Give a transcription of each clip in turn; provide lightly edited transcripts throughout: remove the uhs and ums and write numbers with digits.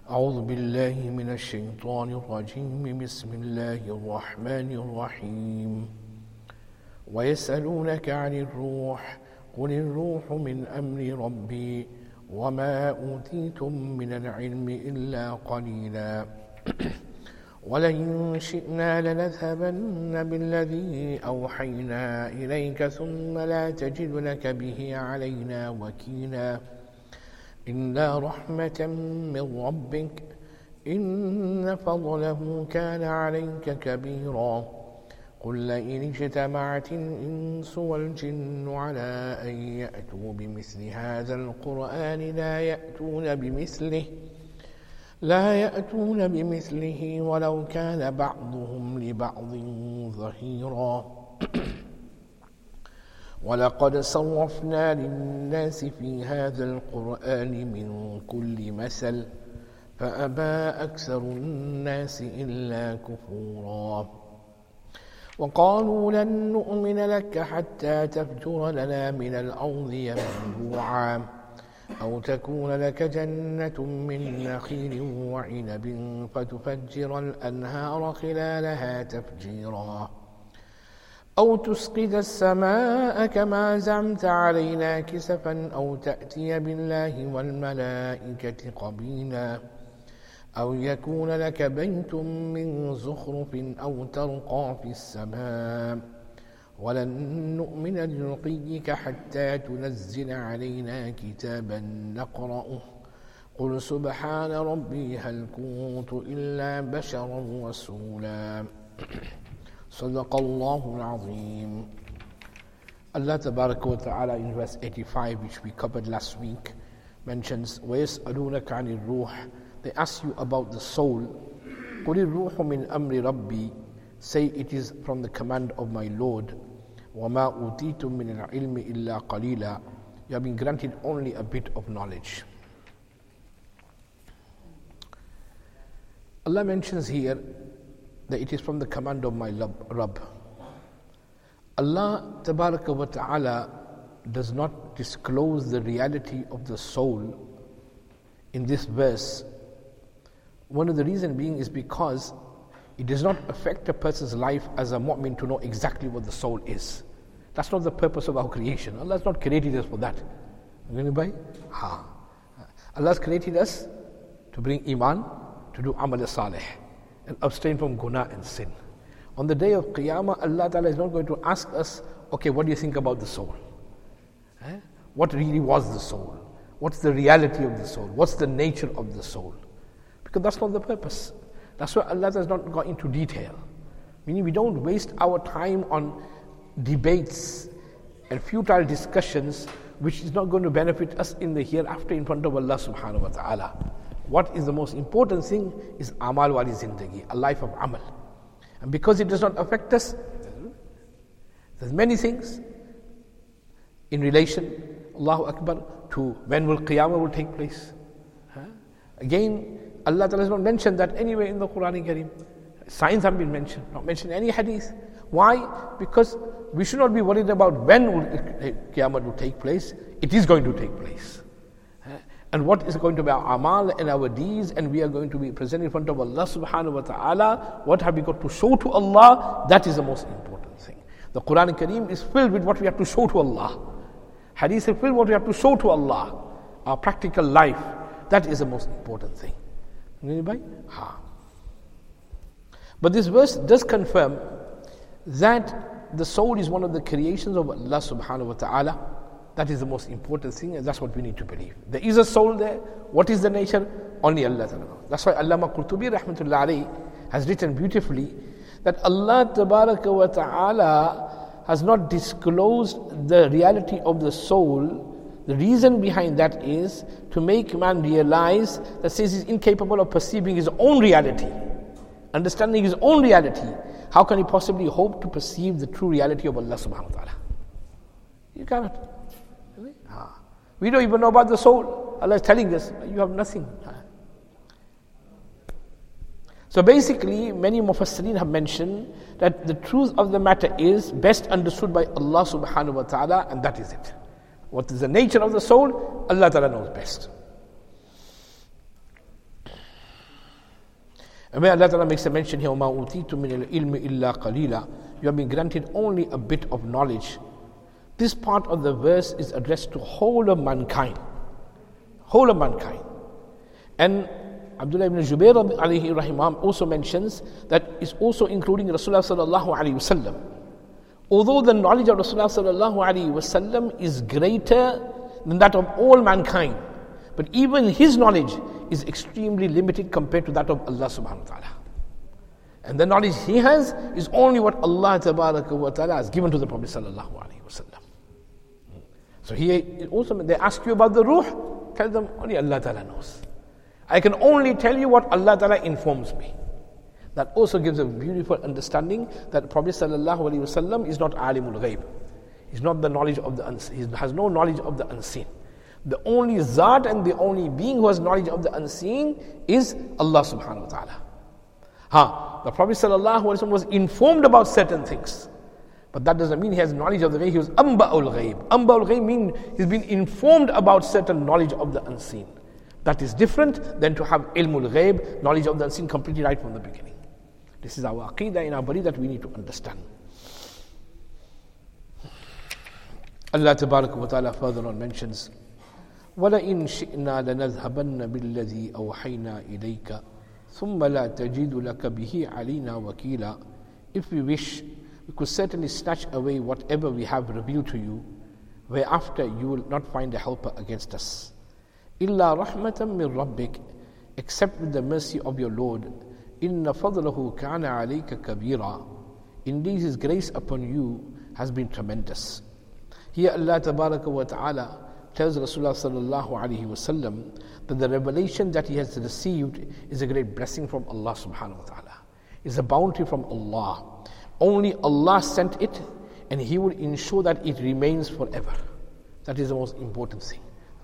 أعوذ بالله من الشيطان الرجيم بسم الله الرحمن الرحيم ويسألونك عن الروح قل الروح من أمر ربي وما أوتيتم من العلم إلا قليلا ولئن شئنا لنذهبن بالذي أوحينا إليك ثم لا تجد لك به علينا وكيلا إلا رحمة من ربك إن فضله كان عليك كبيرا قل لئن اجتمعت الإنس والجن على أن يأتوا بمثل هذا القرآن لا يأتون بمثله ولو كان بعضهم لبعض ظهيرا ولقد صرفنا للناس في هذا القرآن من كل مثل فأبى أكثر الناس إلا كفورا وقالوا لن نؤمن لك حتى تفجر لنا من الأرض ينبوعا أو تكون لك جنة من نخيل وعنب فتفجر الأنهار خلالها تفجيرا أو تسقط السماء كما زعمت علينا كسفا أو تأتي بالله والملائكة قبيلا أو يكون لك بيت من زخرف أو ترقى في السماء ولن نؤمن لرقيك حتى تنزل علينا كتابا نقرأه قل سبحان ربي هل كنت إلا بشرا رسولا صدق الله العظيم. Allah Tabaraka wa Ta'ala in verse 85, which we covered last week, mentions وَيَسْأَلُونَكَ عَنِ الرُّوحِ. They ask you about the soul. قُلِ الرُّوحُ مِنْ أَمْرِ رَبِّي. Say it is from the command of my Lord. وَمَا أُوتِيتُم مِّنَ الْعِلْمِ إِلَّا قَلِيلًا. You have been granted only a bit of knowledge. Allah mentions here that it is from the command of my Rabb. Allah Tabaraka wa Ta'ala does not disclose the reality of the soul in this verse. One of the reasons being is because it does not affect a person's life as a mu'min to know exactly what the soul is. That's not the purpose of our creation. Allah has not created us for that. Anybody? Allah has created us to bring iman, to do amal salih, and abstain from guna and sin. On the day of Qiyamah, Allah Ta'ala is not going to ask us, okay, what do you think about the soul? What really was the soul? What's the reality of the soul? What's the nature of the soul? Because that's not the purpose. That's why Allah has not gone into detail. Meaning we don't waste our time on debates and futile discussions which is not going to benefit us in the hereafter in front of Allah subhanahu wa ta'ala. What is the most important thing is amal wali zindagi, a life of amal. And because it does not affect us, there's many things in relation, Allahu Akbar, to when will Qiyamah will take place. Again, Allah Ta'ala has not mentioned that anywhere in the Quran Kareem. Signs have been mentioned, not mentioned any hadith. Why? Because we should not be worried about when will Qiyamah will take place. It is going to take place. And what is going to be our amal and our deeds, and we are going to be present in front of Allah subhanahu wa ta'ala. What have we got to show to Allah? That is the most important thing. The Quran Kareem is filled with what we have to show to Allah. Hadith is filled with what we have to show to Allah. Our practical life, that is the most important thing. Anybody? But this verse does confirm that the soul is one of the creations of Allah subhanahu wa ta'ala. That is the most important thing, and that's what we need to believe. There is a soul there. What is the nature? Only Allah Ta'ala knows. That's why Allama Qurtubi rahmatullah alayhi has written beautifully that Allah Tabaraka wa Ta'ala has not disclosed the reality of the soul. The reason behind that is to make man realize that since he's incapable of perceiving his own reality, understanding his own reality, how can he possibly hope to perceive the true reality of Allah subhanahu wa ta'ala? You cannot. We don't even know about the soul. Allah is telling us, you have nothing. So basically, many Mufassirin have mentioned that the truth of the matter is best understood by Allah subhanahu wa ta'ala, and that is it. What is the nature of the soul? Allah Ta'ala knows best. And when Allah Ta'ala makes a mention here, وَمَا أُوتِيتُ مِنَ الْإِلْمِ إِلَّا قَلِيلًا, you have been granted only a bit of knowledge. This part of the verse is addressed to whole of mankind. Whole of mankind. And Abdullah ibn Jubair alayhi rahimah also mentions that it's also including Rasulullah sallallahu alayhi wasallam. Although the knowledge of Rasulullah sallallahu alayhi wasallam is greater than that of all mankind, but even his knowledge is extremely limited compared to that of Allah subhanahu wa ta'ala. And the knowledge he has is only what Allah tabaraka wa ta'ala has given to the Prophet sallallahu alayhi wasallam. So here also they ask you about the ruh, tell them only Allah ta'ala knows. I can only tell you what Allah Ta'ala informs me. That also gives a beautiful understanding that Prophet Sallallahu Alaihi Wasallam is not alimul ghaib. He's not the knowledge of the unseen. He has no knowledge of the unseen. The only Zat and the only being who has knowledge of the unseen is Allah Subhanahu Wa Ta'ala. The Prophet Sallallahu Alaihi Wasallam was informed about certain things. But that doesn't mean he has knowledge of the ghaib. He was amba'ul ghaib. Amba'ul ghaib means he's been informed about certain knowledge of the unseen. That is different than to have ilmul ghaib, knowledge of the unseen, completely right from the beginning. This is our aqeedah in our belief that we need to understand. Allah Tabaraka wa Ta'ala further on mentions, وَلَئِن شِئْنَا لَنَذْهَبَنَّ بِالَّذِي أَوْحَيْنَا إِلَيْكَ ثُمَّ لَا تَجِدُ لَكَ بِهِ عَلِينَا وَكِيلًا. If we wish, we could certainly snatch away whatever we have revealed to you, whereafter you will not find a helper against us. إِلَّا رَحْمَةً مِّن رَبِّكَ, except with the mercy of your Lord. إِنَّ فَضْلَهُ كَانَ عَلَيْكَ كَبِيرًا. Indeed his grace upon you has been tremendous. Here Allah Tabaraka wa Ta'ala tells Rasulullah Sallallahu Alaihi Wasallam that the revelation that he has received is a great blessing from Allah Subhanahu wa Ta'ala. It's a bounty from Allah. Only Allah sent it, and He will ensure that it remains forever. That is the most important thing.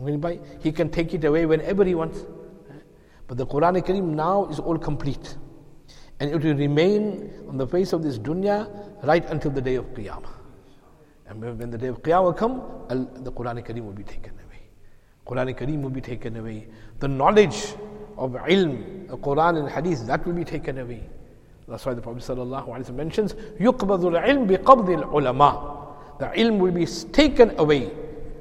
He can take it away whenever He wants. But the Quran Kareem now is all complete. And it will remain on the face of this dunya right until the day of Qiyamah. And when the day of Qiyamah comes, the Quran Kareem will be taken away. Quran Kareem will be taken away. The knowledge of ilm, the Quran and Hadith, that will be taken away. That's why the Prophet ﷺ mentions, يُقْبَضُ الْعِلْمِ بِقَبْضِ الْعُلَمَاءِ. The ilm will be taken away.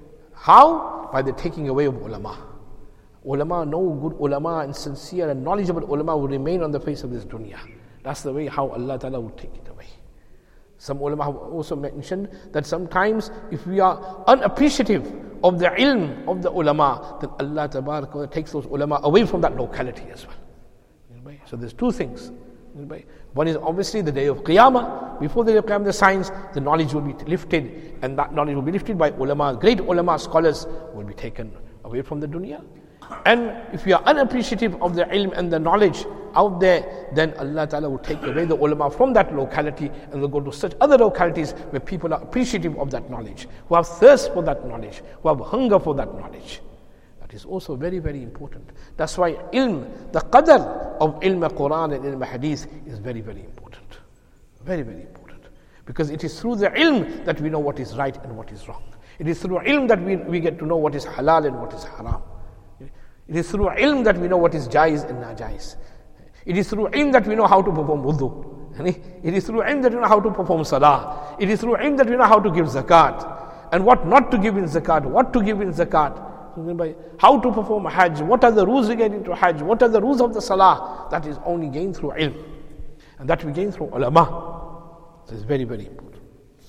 How? By the taking away of ulama. Ulama, no good ulama and sincere and knowledgeable ulama will remain on the face of this dunya. That's the way how Allah Ta'ala will take it away. Some ulama have also mentioned that sometimes if we are unappreciative of the ilm of the ulama, then Allah Ta'ala takes those ulama away from that locality as well. So there's two things. One is obviously the day of Qiyamah. Before the day of Qiyamah, the signs, the knowledge will be lifted, and that knowledge will be lifted by ulama. Great ulama scholars will be taken away from the dunya. And if you are unappreciative of the ilm and the knowledge out there, then Allah Ta'ala will take away the ulama from that locality, and they'll go to such other localities where people are appreciative of that knowledge, who have thirst for that knowledge, who have hunger for that knowledge. That is also very, very important. That's why ilm, the qadr of ilm Quran and ilm Hadith is very, very important. Very, very important. Because it is through the ilm that we know what is right and what is wrong. It is through ilm that we get to know what is halal and what is haram. It is through ilm that we know what is jaiz and najaiz. It is through ilm that we know how to perform wudu. It is through ilm that we know how to perform salah. It is through ilm that we know how to give zakat. And what not to give in zakat, what to give in zakat. How to perform hajj, what are the rules relating to hajj, what are the rules of the salah. That is only gained through ilm. And that we gain through ulama. So it's very, very important.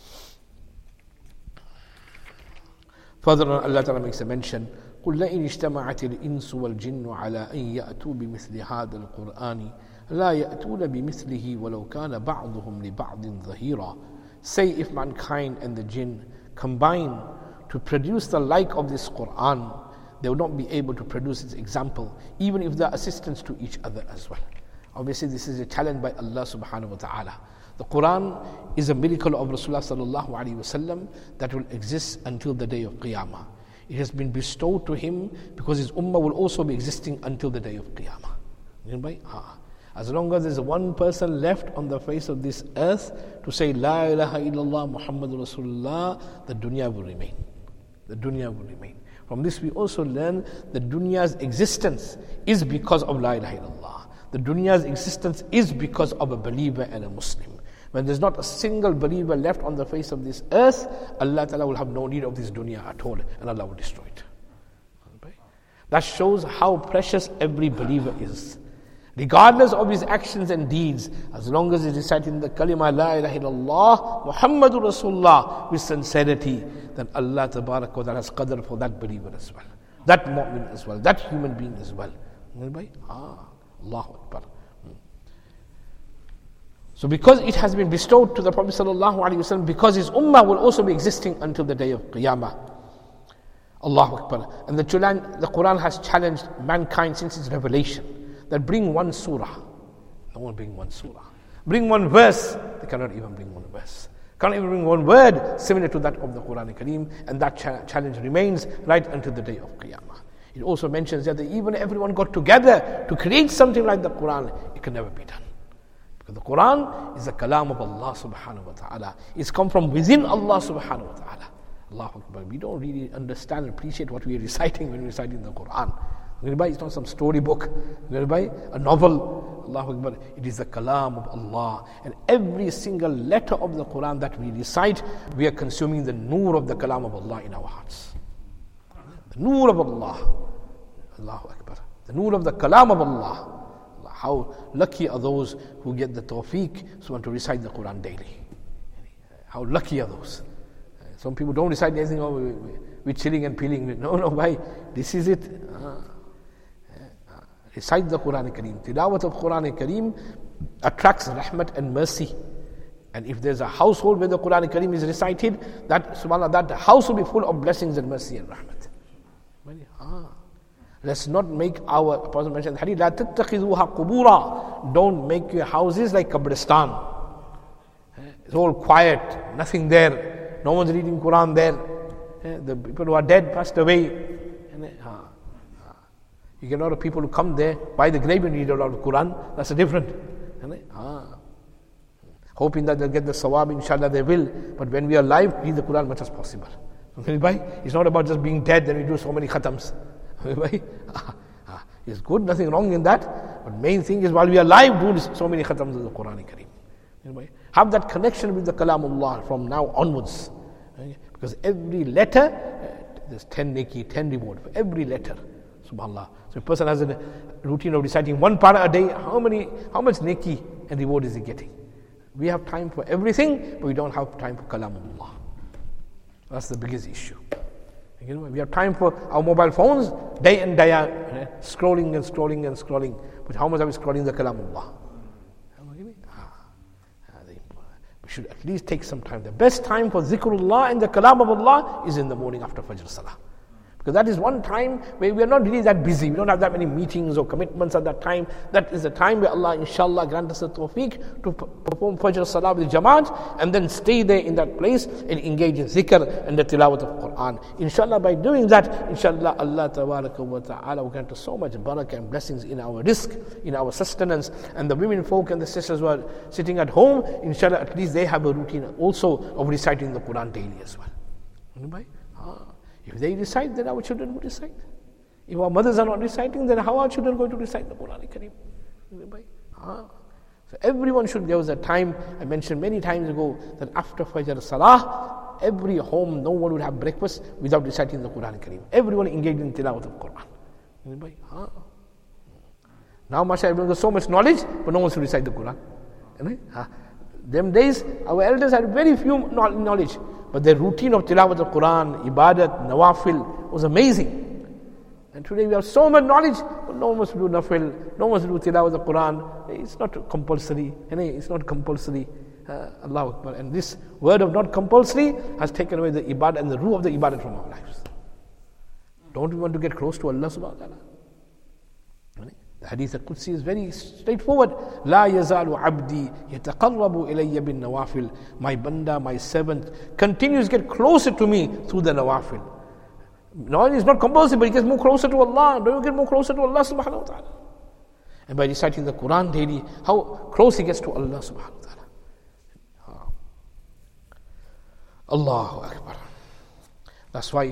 Further on, Allah Ta'ala makes a mention, قُلْ لَئِنِ اجْتَمَعَتِ الْإِنسُ وَالْجِنُّ عَلَىٰ أَنْ يَأْتُوا بِمِثْلِ هَذَا الْقُرْآنِ لَا يَأْتُونَ بِمِثْلِهِ وَلَوْ كَانَ بَعْضُهُمْ لِبَعْضٍ ظَهِيرًا. Say, if mankind and the jinn combine to produce the like of this Quran, they will not be able to produce its example, even if they are assistants to each other as well. Obviously, this is a challenge by Allah Subhanahu wa Ta'ala. The Quran is a miracle of Rasulullah Sallallahu Alaihi Wasallam that will exist until the day of Qiyamah. It has been bestowed to him because his ummah will also be existing until the day of Qiyamah. As long as there's one person left on the face of this earth to say La ilaha illallah Muhammadur Rasulullah, the dunya will remain. The dunya will remain. From this we also learn that dunya's existence is because of La ilaha illallah. The dunya's existence is because of a believer and a Muslim. When there's not a single believer left on the face of this earth, Allah Ta'ala will have no need of this dunya at all, and Allah will destroy it. That shows how precious every believer is. Regardless of his actions and deeds, as long as he is reciting the kalima La ilaha illallah Muhammadur Rasulullah with sincerity, then Allah Tabarak wa Ta'ala has qadr for that believer as well, that mu'min as well, that human being as well. Allahu Akbar. So because it has been bestowed to the Prophet ﷺ, because his ummah will also be existing until the day of Qiyamah. Allahu Akbar. And the Quran has challenged mankind since its revelation that bring one surah. No one bring one surah. Bring one verse. They cannot even bring one verse. Can't even bring one word similar to that of the Quran Kareem. And that challenge remains right until the day of Qiyamah. It also mentions that even everyone got together to create something like the Quran, it can never be done. Because the Quran is the kalam of Allah subhanahu wa ta'ala. It's come from within Allah subhanahu wa ta'ala. Allahu Akbar. We don't really understand and appreciate what we are reciting when we're reciting the Quran. It's not some storybook. A novel. Allahu Akbar. It is the kalam of Allah. And every single letter of the Quran that we recite, we are consuming the noor of the kalam of Allah in our hearts. The noor of Allah. Allahu Akbar. The noor of the kalam of Allah. How lucky are those who get the tawfiq so want to recite the Quran daily. How lucky are those. Some people don't recite anything, we're chilling and peeling. No, why? This is it. Recite the Quran Kareem. Tilawat of Quran Kareem attracts rahmat and mercy. And if there's a household where the Quran Kareem is recited, that subhanAllah, that house will be full of blessings and mercy and rahmat. Let's not make our, Apostle mentioned, La tattakhiduha qubura. Don't make your houses like Qabristan. It's all quiet, nothing there. No one's reading Quran there. The people who are dead passed away. You get a lot of people who come there, by the grave and read a lot of Quran. That's a different. Hoping that they'll get the sawab, inshallah they will. But when we are alive, read the Quran as much as possible. It's not about just being dead, then we do so many khatams. It's good, nothing wrong in that. But main thing is while we are alive, do so many khatams of the Quran Kareem. Have that connection with the Kalamullah from now onwards. Because every letter, there's 10 neki, 10 reward for every letter. SubhanAllah. So a person has a routine of reciting one para a day, how much neki and reward is he getting? We have time for everything, but we don't have time for Kalamullah. That's the biggest issue. We have time for our mobile phones, day and day out, scrolling and scrolling and scrolling. But how much are we scrolling the Kalamullah? We should at least take some time. The best time for zikrullah and the kalam of Allah is in the morning after Fajr Salah. Because that is one time where we are not really that busy. We don't have that many meetings or commitments at that time. That is the time where Allah inshallah grant us the tawfiq to perform Fajr Salah with Jamaat and then stay there in that place and engage in zikr and the tilawat of Quran. Inshallah, by doing that, inshallah Allah Tabaraka wa Ta'ala will grant us so much barakah and blessings in our rizq, in our sustenance. And the women folk and the sisters who are sitting at home, inshallah at least they have a routine also of reciting the Quran daily as well. If they recite, then our children will recite. If our mothers are not reciting, then how are our children going to recite the Quran Kareem? So everyone should, there was a time, I mentioned many times ago, that after Fajr Salah, every home, no one would have breakfast without reciting the Quran Kareem. Everyone engaged in tilawat of Quran. Now, mashallah, everyone got so much knowledge, but no one should recite the Quran. Them days, our elders had very few knowledge. But their routine of tilawat of Quran, ibadat, nawafil was amazing. And today we have so much knowledge, but no one wants to do nafil, no one wants to do tilawat of Quran. It's not compulsory. It's not compulsory. Allahu Akbar. And this word of not compulsory has taken away the ibadah and the ruh of the ibadat from our lives. Don't we want to get close to Allah subhanahu wa ta'ala? The hadith al-Qudsi is very straightforward. La yazalu abdi yataqarrabu ilayya bin nawafil. My banda, my servant, continues to get closer to me through the nawafil. No, it's not compulsory, but he gets more closer to Allah. Don't you get more closer to Allah subhanahu wa ta'ala? And by reciting the Quran daily, how close he gets to Allah subhanahu wa ta'ala. Allahu Akbar. That's why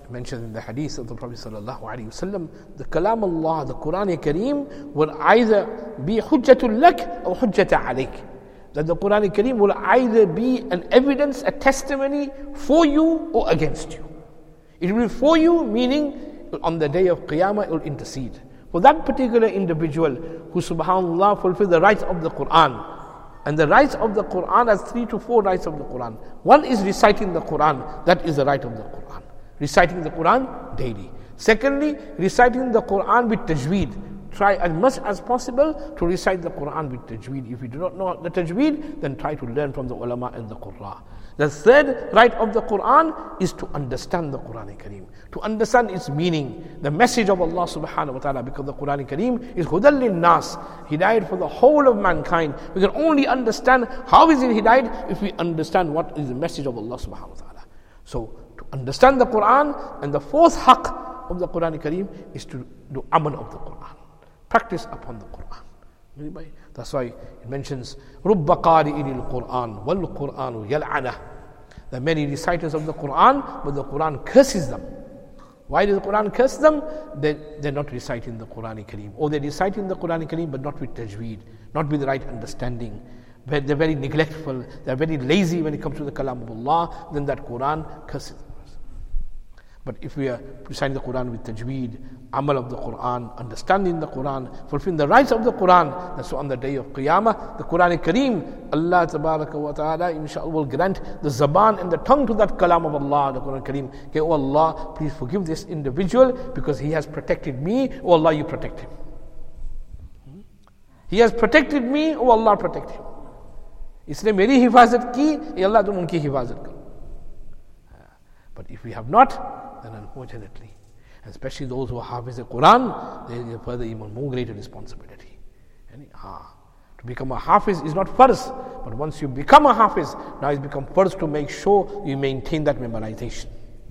mentioned in the hadith of the Prophet sallallahu alaihi wasallam, the Kalam Allah, the Quran Kareem, will either be hujjatul lak or hujjata alayk. That the Quran Kareem will either be an evidence, a testimony for you or against you. It will be for you, meaning on the day of Qiyamah it will intercede. For that particular individual who subhanAllah fulfills the rights of the Quran. And the rights of the Quran has 3 to 4 rights of the Quran. One is reciting the Quran, that is the right of the Quran. Reciting the Quran daily. Secondly, reciting the Quran with tajweed. Try as much as possible to recite the Quran with tajweed. If you do not know the tajweed, then try to learn from the ulama and the qurra. The third right of the Quran is to understand the Quran Kareem, to understand its meaning, the message of Allah subhanahu wa ta'ala, because the Quran Kareem is hudal lin nas, hidayat for the whole of mankind. We can only understand how is it hidayat if we understand what is the message of Allah subhanahu wa ta'ala. So, to understand the Quran, and the fourth haqq of the Quran Kareem is to do amal of the Quran, practice upon the Quran. That's why it mentions رُبَّ قَارِئِنِ الْقُرْآنِ وَالْقُرْآنُ يَلْعَنَهُ. There are many reciters of the Quran, but the Quran curses them. Why does the Quran curse them? They're not reciting the Quran Kareem. Or they're reciting the Quran Kareem but not with tajweed, not with the right understanding. But they're very neglectful, they're very lazy when it comes to the Kalam of Allah, then that Quran curses them. But if we are reciting the Quran with tajweed, amal of the Quran, understanding the Quran, fulfilling the rights of the Quran, that's so on the day of Qiyamah, the Quran Kareem, Allah Tabaraka wa Ta'ala, inshaAllah, will grant the zaban and the tongue to that kalam of Allah, the Quran Kareem. Okay, oh Allah, please forgive this individual because he has protected me. Oh Allah, you protect him. He has protected me. Oh Allah, protect him. इसने मेरी हिफाजत की, ये अल्लाह तुम उनकी हिफाजत करो. But if we have not, then unfortunately, especially those who are Hafiz al-Quran, there is a further even more greater responsibility. To become a Hafiz is not first, but once you become a Hafiz, now it's become first to make sure you maintain that memorization.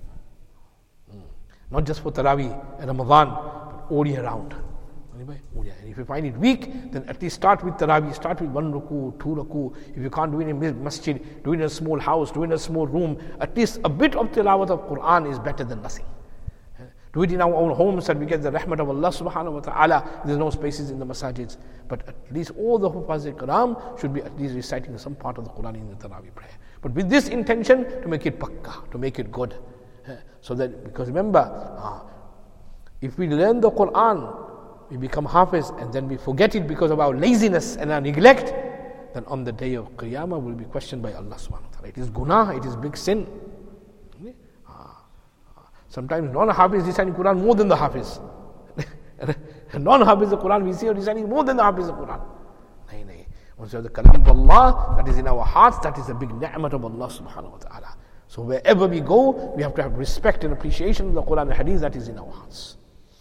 Not just for Taraweeh and Ramadan, but all year round. And if you find it weak, then at least start with Taraweeh, start with 1 ruku, 2 ruku. If you can't do it in masjid, do it in a small house, do it in a small room. At least a bit of tilawat of Quran is better than nothing. Do it in our own homes and we get the rahmat of Allah subhanahu wa ta'ala. There's no spaces in the masajids. But at least all the Hufaz al-Quran should be at least reciting some part of the Quran in the Taraweeh prayer. But with this intention to make it pakka, to make it good. So that, because remember, if we learn the Quran, we become Hafiz and then we forget it because of our laziness and our neglect, then on the day of Qiyamah we'll be questioned by Allah subhanahu wa ta'ala. It is gunah, it is big sin. Sometimes non-Hafiz reciting Quran more than the Hafiz. Non-Hafiz the Quran we see are reciting more than the Hafiz the Quran. Once you have the Kalam of Allah that is in our hearts, that is a big ni'mat of Allah subhanahu wa ta'ala. So wherever we go, we have to have respect and appreciation of the Quran and Hadith that is in our hearts.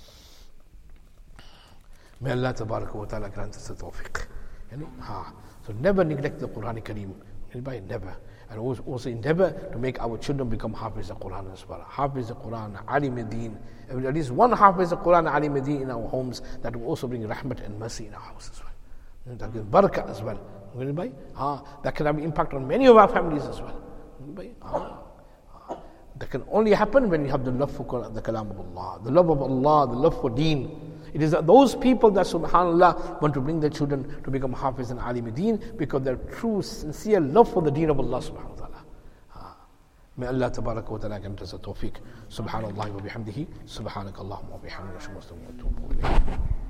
May Allah Tabaraka wa Ta'ala grant us the tawfiq. So never neglect the Quran Kareem. Never. And also endeavor to make our children become Hafiz al-Quran as well. Hafiz al-Quran, Alim Deen. At least one Hafiz al-Quran, Alim Deen in our homes, that will also bring rahmat and mercy in our house as well. That gives barakah as well. That can have an impact on many of our families as well. That can only happen when you have the love for the Kalam of Allah, the love of Allah, the love for Deen. It is those people that subhanAllah want to bring their children to become Hafiz and Alim Deen because their true, sincere love for the Deen of Allah subhanahu wa ta'ala. May Allah tabaraka wa ta'ala grant us a tawfiq. Subhanallah wa bihamdihi. Subhanakallahumma wa bihamdihi.